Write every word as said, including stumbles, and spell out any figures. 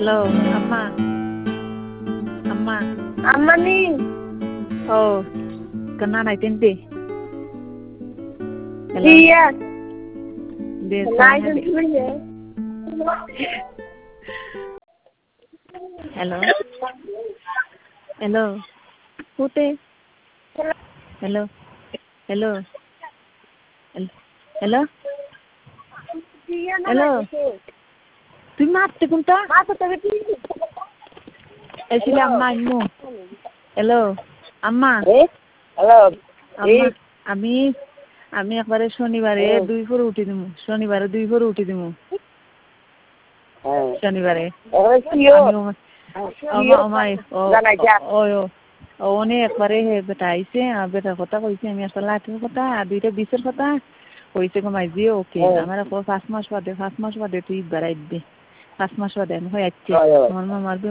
Hello, Amma. Amma. Amma ni. Oh, kena naikinti. Hello. Iya. Dia Naikinti ya. Hello. Hello. Pute. Hello. Hello. Hello. Hello. তুই মারতে কোনটা? এসিলে আম্মা আম্মু। Hello আম্মা। Hello. আম্মা আমি আমি একবারে শনিবারে দুই ফোর উঠি দিমু শনিবারে দুই ফোর উঠি দিমু শনিবারে অনে একবারে হে বেটা আইছে বেটার কথা কইছে আমি একটা লাঠির কথা আর দুইটা বিষের কথা কইছে কমাই দিয়ে ওকে আমার পাঁচ মাস বাদে পাঁচ মাস বাদে তুই বেড়াই দে পাঁচ মাস বাদে আমি হয় আচ্ছা আমার মামার